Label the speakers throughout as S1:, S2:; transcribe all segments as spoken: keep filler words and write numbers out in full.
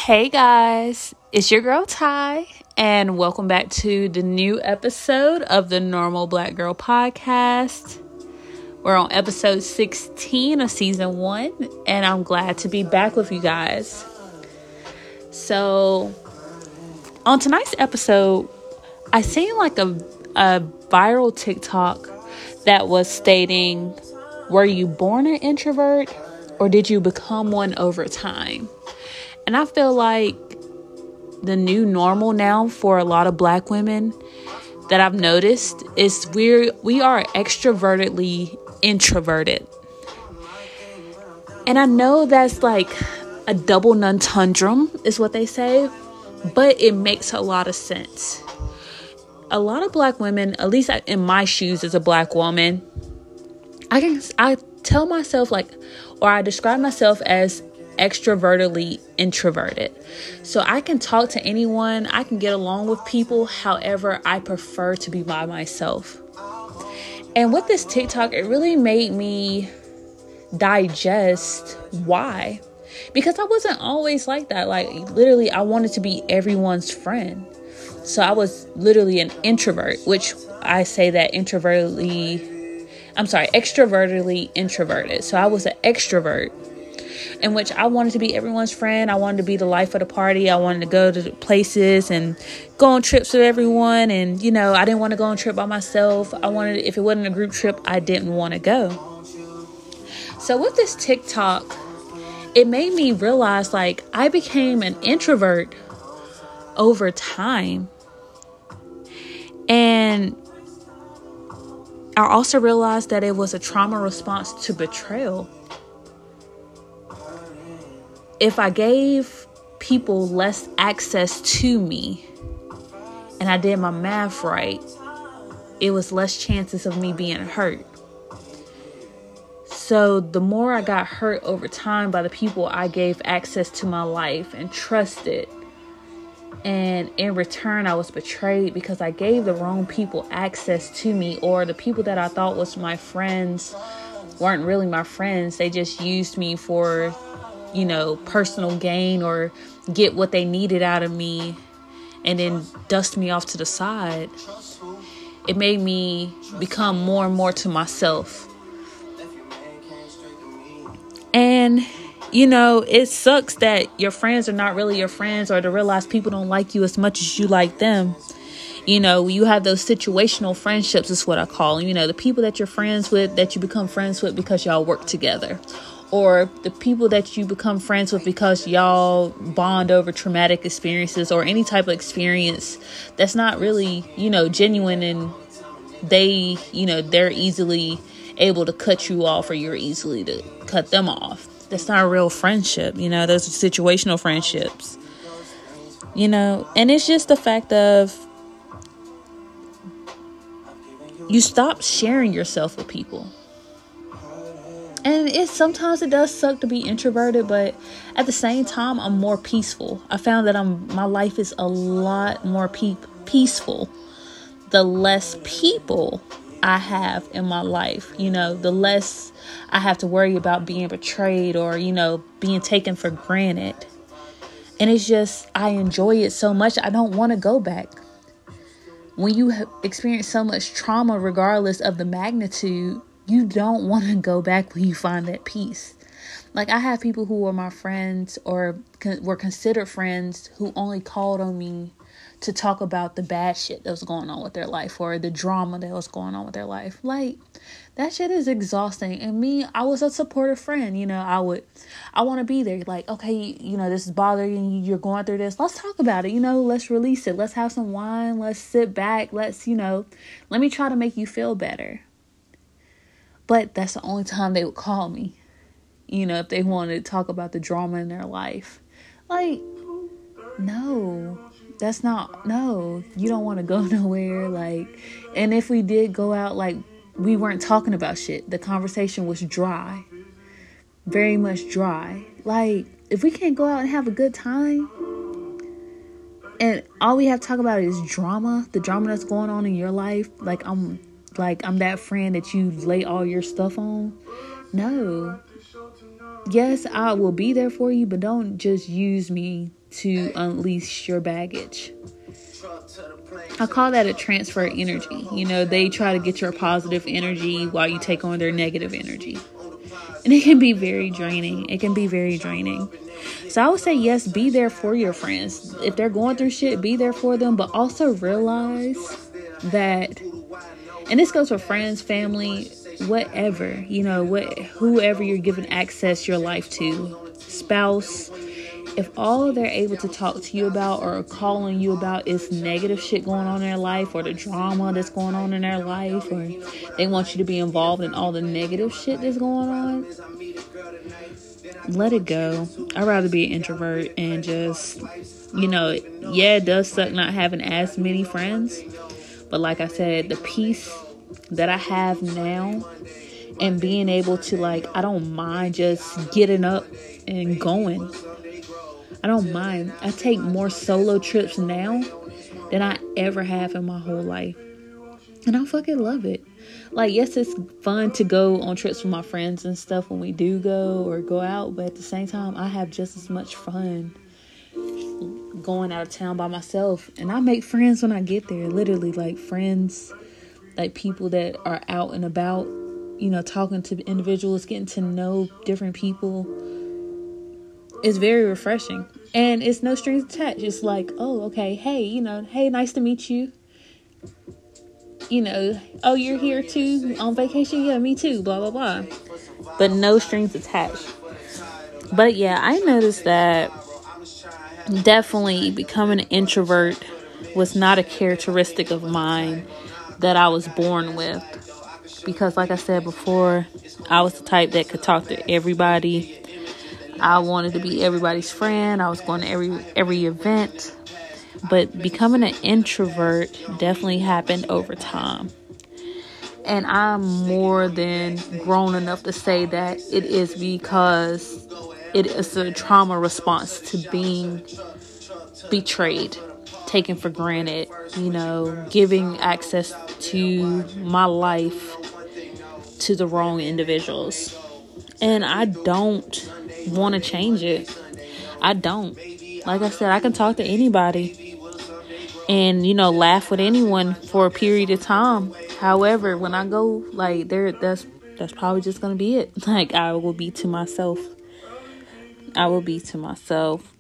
S1: Hey guys, it's your girl Ty, and welcome back to the new episode of the Normal Black Girl Podcast. We're on episode sixteen of season one, and I'm glad to be back with you guys. So, on tonight's episode, I seen like a, a viral TikTok that was stating, were you born an introvert or did you become one over time? And I feel like the new normal now for a lot of black women that I've noticed is we're, we are extrovertedly introverted. And I know that's like a double non-tundrum is what they say, but it makes a lot of sense. A lot of black women, at least in my shoes as a black woman, I can I tell myself like, or I describe myself as extrovertedly introverted. So I can talk to anyone, I can get along with people. However, I prefer to be by myself. And with this TikTok, it really made me digest why. Because I wasn't always like that. Like literally, I wanted to be everyone's friend. So I was literally an introvert, which I say that introvertedly, I'm sorry, extrovertedly introverted. So I was an extrovert, in which I wanted to be everyone's friend. I wanted to be the life of the party. I wanted to go to places and go on trips with everyone. And, you know, I didn't want to go on a trip by myself. I wanted, if it wasn't a group trip, I didn't want to go. So with this TikTok, it made me realize, like, I became an introvert over time. And I also realized that it was a trauma response to betrayal. If I gave people less access to me and I did my math right, it was less chances of me being hurt. So the more I got hurt over time by the people I gave access to my life and trusted, and in return I was betrayed because I gave the wrong people access to me, or the people that I thought was my friends weren't really my friends. They just used me for, you know, personal gain or get what they needed out of me and then dust me off to the side. It made me become more and more to myself. And, you know, it sucks that your friends are not really your friends, or to realize people don't like you as much as you like them. You know, you have those situational friendships is what I call them. You know, the people that you're friends with, that you become friends with because y'all work together. Or the people that you become friends with because y'all bond over traumatic experiences or any type of experience that's not really, you know, genuine, and they, you know, they're easily able to cut you off, or you're easily to cut them off. That's not a real friendship. You know, those are situational friendships, you know, and it's just the fact of you stop sharing yourself with people. And it sometimes it does suck to be introverted, but at the same time, I'm more peaceful. I found that I'm my life is a lot more pe- peaceful the less people I have in my life. You know, the less I have to worry about being betrayed or, you know, being taken for granted. And it's just, I enjoy it so much, I don't want to go back. When you have experienced so much trauma, regardless of the magnitude, you don't want to go back when you find that peace. Like, I have people who were my friends or con- were considered friends who only called on me to talk about the bad shit that was going on with their life, or the drama that was going on with their life. Like, that shit is exhausting. And me, I was a supportive friend. You know, I would, I want to be there. Like, okay, you know, this is bothering you. You're going through this. Let's talk about it. You know, let's release it. Let's have some wine. Let's sit back. Let's, you know, let me try to make you feel better. But that's the only time they would call me, you know, if they wanted to talk about the drama in their life. Like, no, that's not, no, you don't want to go nowhere. Like, and if we did go out, like, we weren't talking about shit. The conversation was dry, very much dry. Like, if we can't go out and have a good time, and all we have to talk about is drama, the drama that's going on in your life, like, I'm, like, I'm that friend that you lay all your stuff on, No. Yes, I will be there for you, but don't just use me to unleash your baggage. I call that a transfer energy. You know, they try to get your positive energy while you take on their negative energy. And it can be very draining. It can be very draining. So I would say, yes, be there for your friends. If they're going through shit, be there for them. But also realize that, and this goes for friends, family, whatever, you know, what, whoever you're giving access your life to, spouse, if all they're able to talk to you about or call on you about is negative shit going on in their life, or the drama that's going on in their life, or they want you to be involved in all the negative shit that's going on, let it go. I'd rather be an introvert and just, you know, yeah, it does suck not having as many friends, but like I said, the peace that I have now and being able to, like, I don't mind just getting up and going. I don't mind. I take more solo trips now than I ever have in my whole life. And I fucking love it. Like, yes, it's fun to go on trips with my friends and stuff when we do go or go out. But at the same time, I have just as much fun going out of town by myself. And I make friends when I get there. Literally, like, friends, like people that are out and about, you know, talking to individuals, getting to know different people. It's very refreshing. And it's no strings attached. It's like, oh, okay, hey, you know, hey, nice to meet you. You know, oh, you're here too on vacation? Yeah, me too, blah, blah, blah. But no strings attached. But yeah, I noticed that definitely becoming an introvert was not a characteristic of mine that I was born with. Because like I said before, I was the type that could talk to everybody. I wanted to be everybody's friend. I was going to every every event. But becoming an introvert definitely happened over time. And I'm more than grown enough to say that it is because it is a trauma response to being betrayed, taken for granted, you know, giving access to my life to the wrong individuals. And I don't want to change it. I don't. Like I said, I can talk to anybody and, you know, laugh with anyone for a period of time. However, when I go, like, there, that's that's probably just gonna be it. Like, I will be to myself. I will be to myself.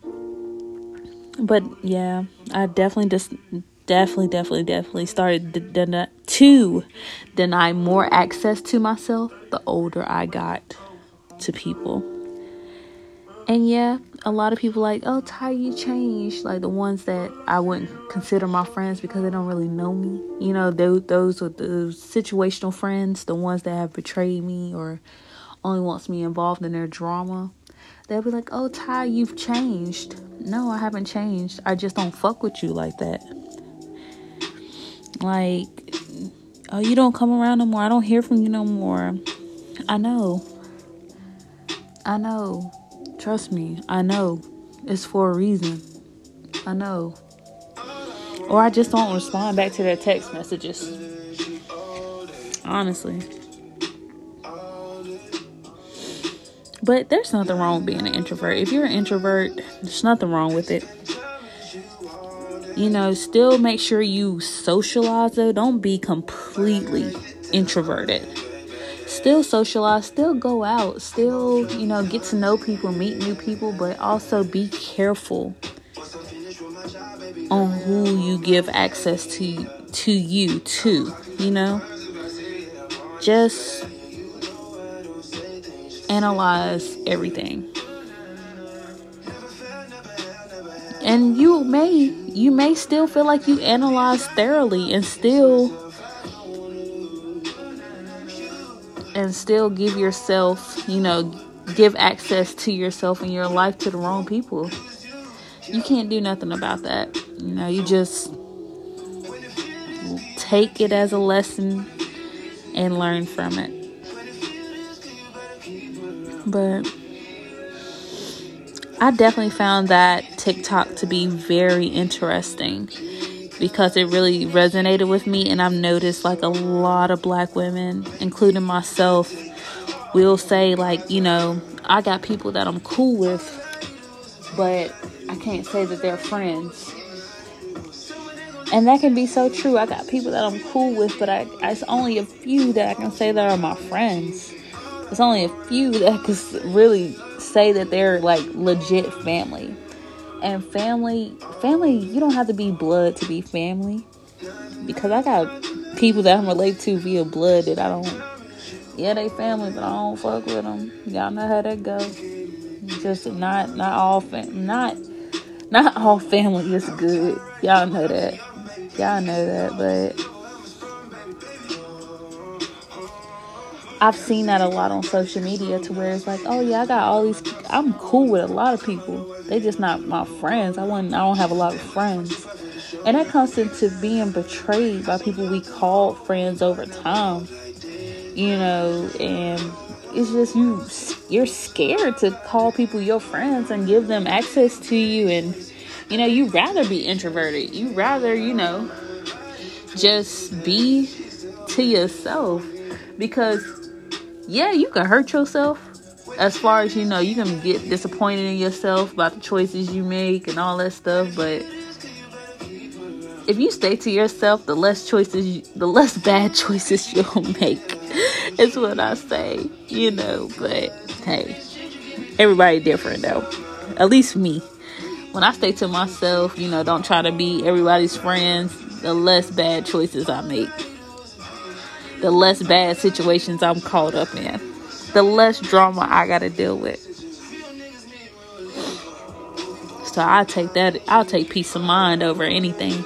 S1: But yeah, I definitely just definitely, definitely, definitely started to, den- to deny more access to myself the older I got to people. And yeah, a lot of people like, oh, Ty, you changed. Like the ones that I wouldn't consider my friends because they don't really know me. You know, those, those are the situational friends, the ones that have betrayed me or only wants me involved in their drama. They'll be like, oh, Ty, you've changed. No, I haven't changed. I just don't fuck with you like that. Like, oh, you don't come around no more. I don't hear from you no more. I know. I know. Trust me. I know. It's for a reason. I know. Or I just don't respond back to their text messages. Honestly. But there's nothing wrong with being an introvert. If you're an introvert, there's nothing wrong with it. You know, still make sure you socialize though. Don't be completely introverted. Still socialize, still go out, still, you know, get to know people, meet new people, but also be careful on who you give access to to you to, you know. Just analyze everything. And you may you may still feel like you analyze thoroughly and still and still give yourself, you know, give access to yourself and your life to the wrong people. You can't do nothing about that. You know, you just take it as a lesson and learn from it. But I definitely found that TikTok to be very interesting because it really resonated with me, and I've noticed like a lot of black women, including myself, will say, like, you know, I got people that I'm cool with, but I can't say that they're friends. And that can be so true. I got people that I'm cool with, but I, it's only a few that I can say that are my friends. It's only a few that I can really say that they're, like, legit family. And family, family, you don't have to be blood to be family. Because I got people that I'm related to via blood that I don't, yeah, they family, but I don't fuck with them. Y'all know how that goes. Just not, not all, fam- not, not all family is good. Y'all know that. Y'all know that, but I've seen that a lot on social media to where it's like, oh yeah, I got all these, I'm cool with a lot of people. They just not my friends. I wouldn't, I don't have a lot of friends. And that comes into being betrayed by people we call friends over time. You know, and it's just you, you're scared to call people your friends and give them access to you. And, you know, you rather be introverted. You rather, you know, just be to yourself. Because, yeah, you can hurt yourself. As far as, you know, you can get disappointed in yourself about the choices you make and all that stuff. But if you stay to yourself, the less choices, you, the less bad choices you'll make. It's what I say, you know. But hey, everybody different though. At least me. When I stay to myself, you know, don't try to be everybody's friends, the less bad choices I make. The less bad situations I'm caught up in. The less drama I gotta deal with. So I'll take that, I'll take peace of mind over anything.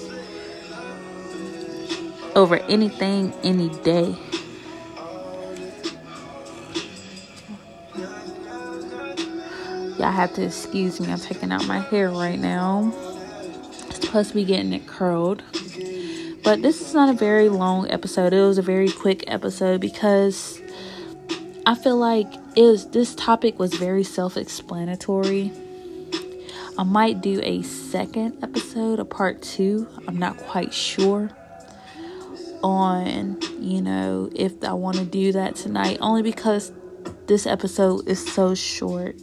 S1: Over anything, any day. Y'all have to excuse me. I'm taking out my hair right now. It's supposed to be getting it curled. But this is not a very long episode. It was a very quick episode because I feel like it was, this topic was very self-explanatory. I might do a second episode, a part two. I'm not quite sure on, you know, if I want to do that tonight. Only because this episode is so short.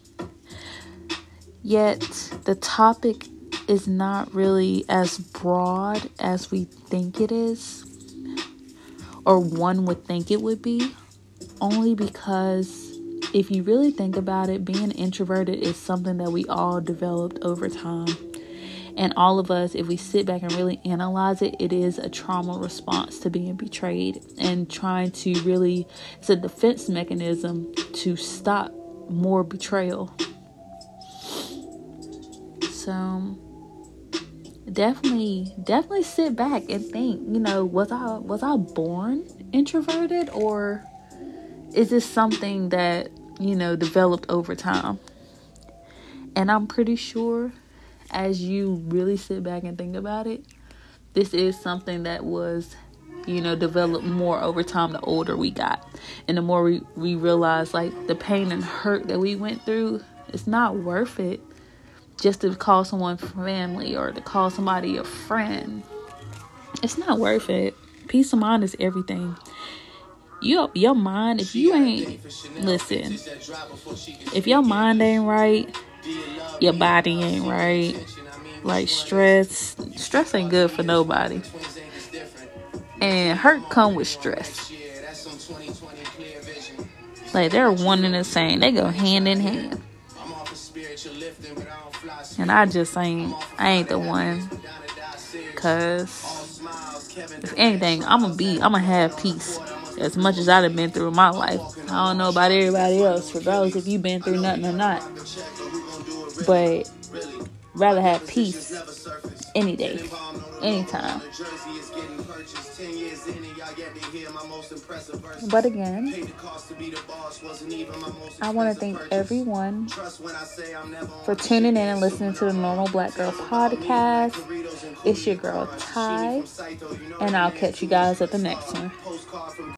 S1: Yet, the topic is not really as broad as we think it is. Or one would think it would be. Only because if you really think about it, being introverted is something that we all developed over time. And all of us, if we sit back and really analyze it, it is a trauma response to being betrayed. And trying to really, it's a defense mechanism to stop more betrayal. So definitely, definitely sit back and think, you know, was I, was I born introverted, or is this something that, you know, developed over time? And I'm pretty sure as you really sit back and think about it, this is something that was, you know, developed more over time the older we got. And the more we, we realize, like, the pain and hurt that we went through, it's not worth it just to call someone family or to call somebody a friend. It's not worth it. Peace of mind is everything. Your, your mind, if you ain't, listen, if your mind ain't right, your body ain't right. Like, stress, stress ain't good for nobody. And hurt come with stress. Like, they're one and the same. They go hand in hand. And I just ain't, I ain't the one. Cause if anything, I'm gonna be, I'm gonna have peace. As much as I've been through in my life. I don't know about everybody else, regardless if you've been through nothing or not. But rather have peace any day, anytime. But again, I want to thank everyone for tuning in and listening to the Normal Black Girl podcast. It's your girl Ty, and I'll catch you guys at the next one.